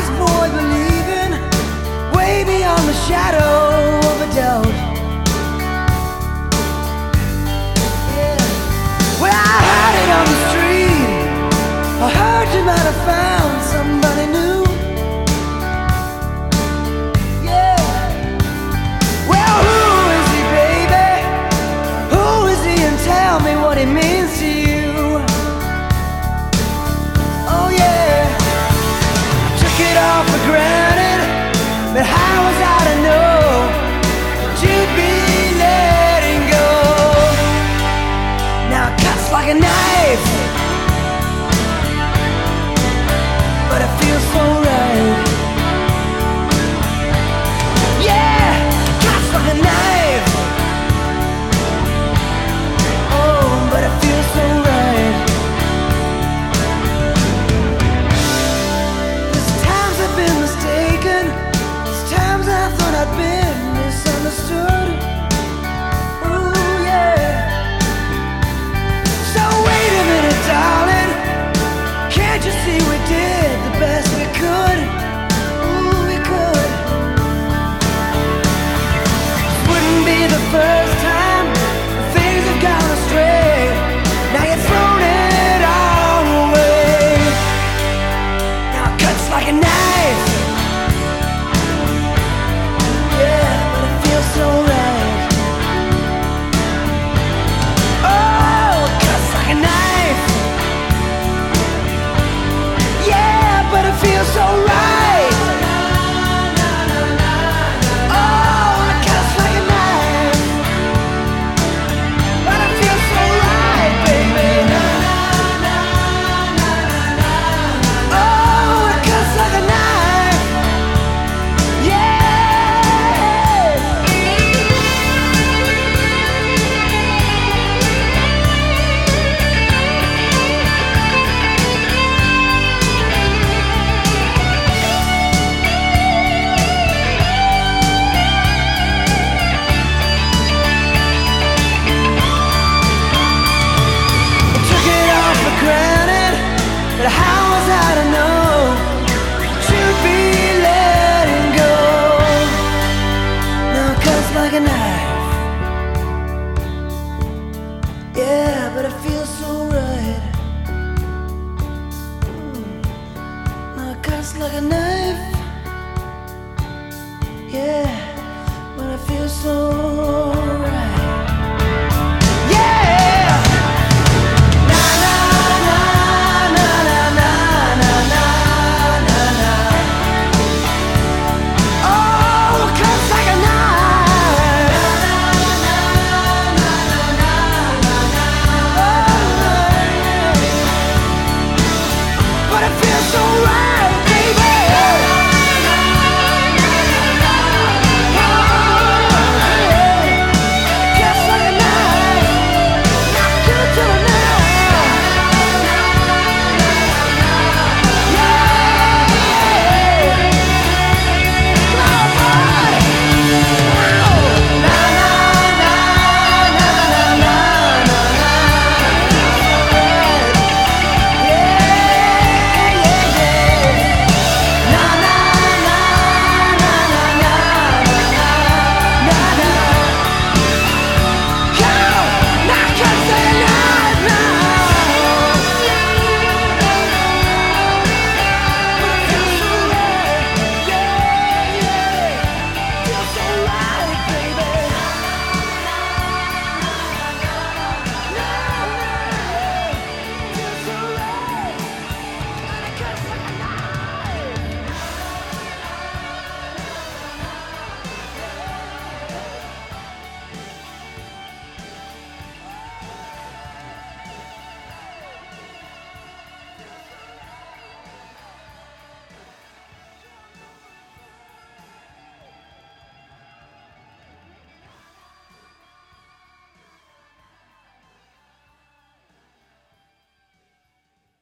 honest boy believing way beyond the shadow of a doubt. Yeah. Well, I heard it on the street. I heard you might have found somebody new. Yeah. Well, who is he, baby? Who is he, and tell me what he means to you. Oh yeah, I took it all for granted, but how was I to know that you'd be letting go? Now it cuts like a knife, but it feels so right. Yeah, cuts like a knife. Oh, but it feels so right. There's times I've been mistaken. There's times I thought I'd been misunderstood. Ooh, yeah. So wait a minute, darling. Can't you see we did the best we could? Ooh, we could. This wouldn't be the first time things have gone astray. Now you've thrown it all away. Now it cuts like a knife. Yeah, but it feels so right. Oh, it cuts like a knife. Yeah, but it feels so right. Oh, it cuts like a knife, but it feels so right, baby. Oh, it cuts like a knife. Yeah. I took it all for granted, but how was I to know you'd be letting go? Now it cuts like a knife. Yeah, but it feels so right. Now it cuts like a knife. Yeah, but it feels so